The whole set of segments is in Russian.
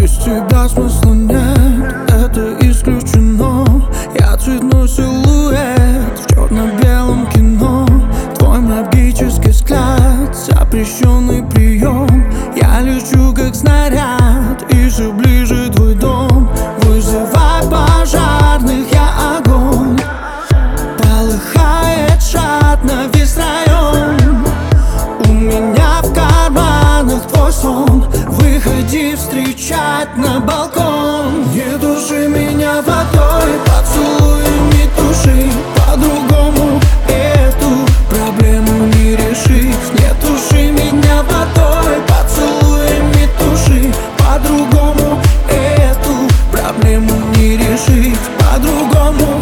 Без тебя смысла нет, это исключено. Я цветной силуэт в черно-белом кино. Твой магический взгляд, запрещенный прием. Я лечу как снаряд, и все ближе твой дом. Вызывай пожарных, я огонь. Полыхает жадно весь район. У меня в карманах твой сон. Выходи встречать на балкон. Не души меня водой, поцелуями души. По-другому эту проблему не решить. Не души меня водой, поцелуями души. По-другому эту проблему не решить. По-другому.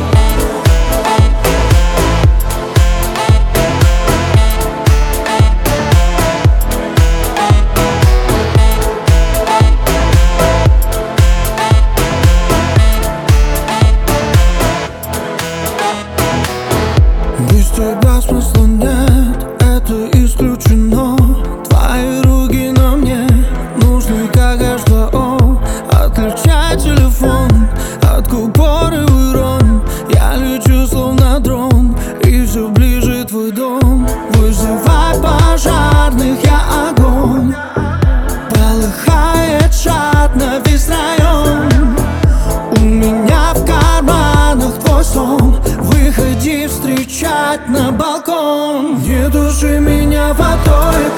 Без тебя смысла нет, это исключено. Твои руки на мне нужны как H2O. Отключай телефон от купоры урон. Я лечу словно дрон, и все ближе твой дом. Вызывай пожарных, я огонь. Полыхает жадно весь район. У меня в карманах твой сон. Выходи встречать на балкон. Не души меня водой,